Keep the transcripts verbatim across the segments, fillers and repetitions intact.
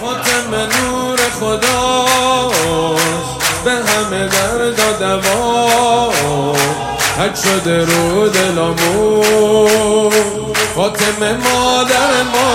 فاطمه نور خداست، به همه درد و دوا حک شده رو دلمون. فاطمه مادر ما،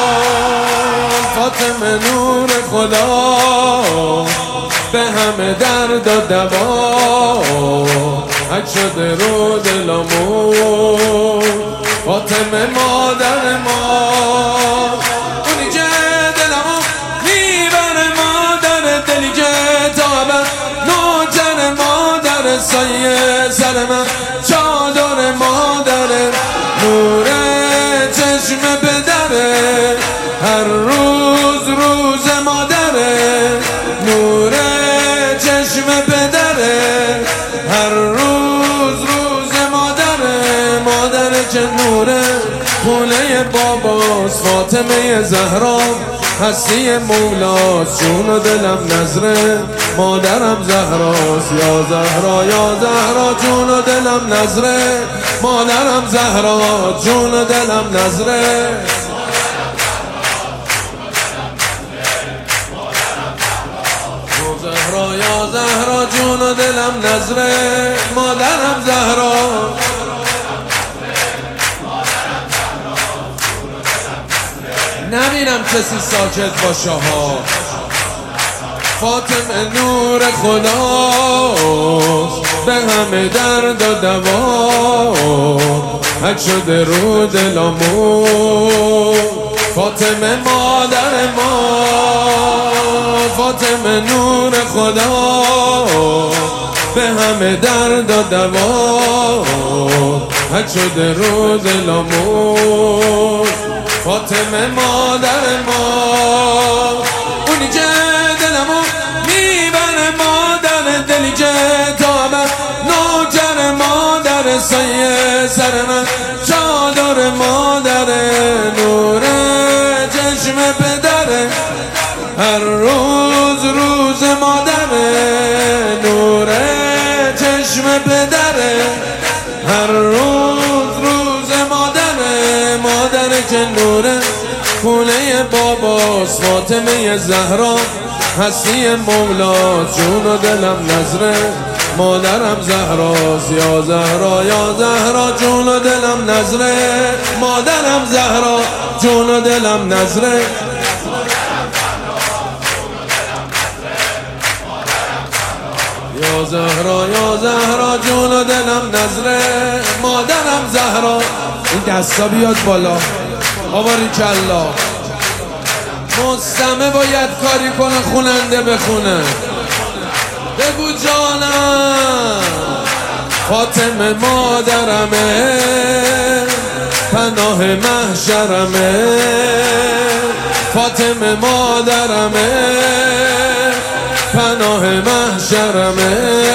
فاطمه نور خدا، به همه درد و دوا حک شده رو دلمون. فاطمه مادر ما، اونی که دلمو میبره، مادر دلی که تابه نوجر، مادر سایه سر من، چادر مادر، نور چشم پدره، هر روز روز مادره، نور چشم پدره، هر روز روز مادره، مادر که نوره خونه باباست. فاطمه زهرا هستی مولاست، جون و دلم نظره، مادرم زهراست. یا زهرا یا زهرا جون و دلم نظره، مادرم زهرا جون و دلم نظره. زهرا یا زهرا جون و دلم نظره، مادرم زهرا. نمیرم کسی ساکت باشه ها. فاطمه نور خداست، به همه درد و دوا حک شده رو دلمون. فاطمه مادر ما، فاطمه نور خدا، به همه درد و دوا حک شده رو دلمون. فاطمه مادر ما، اونی که دلمو میبره، مادر دلی که تابه نوجر، مادر سایه سر من، چادر مادر، نور چشم پدره، هر روز روز مادره، نور چشم پدره، هر روز روز مادره، مادر که نوره خونه باباست. فاطمه زهرا هستی مولاست، جون و دلم نظره، مادرم زهراست. یا زهرا یا زهرا جون و دلم نظره، مادرم زهرا جون و دلم نظره. یا زهرا یا زهرا جون و دلم نظره، مادرم زهرا. این دستا بیاد بالا، آواری کلا. مستمع باید کاری کنه، خوننده بخونه. بگو جانم فاطمه مادرمه، پناه محشرمه. فاطمه مادرمه، پناه محشرمه،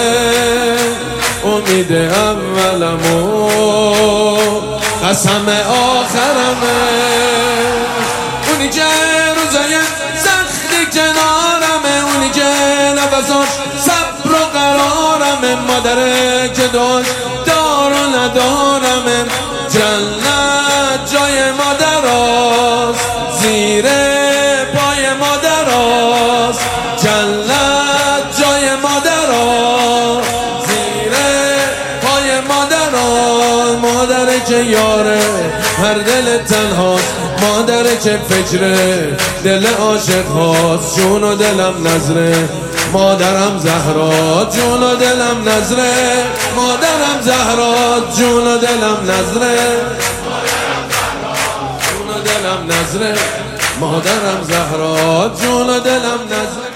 امید اولمو، قسم آخرمه. اونی که روزای سختی کنارمه، اونی که نفساش صبر و قرارمه، مادره که داشت دار و ندارمه. جنت جای مادراست، زیر پای مادراست. جنت جای مادراست، زیر پای مادراست. مادره که یاره هر دل تنهاست، مادره که فکره دل عاشق هاست. جون و دلم نظره، مادرم زهرا جون و دلم نظره، مادرم زهرا جون و دلم نظره، جون و دلم نظره، مادرم زهرا جون و دلم نظره.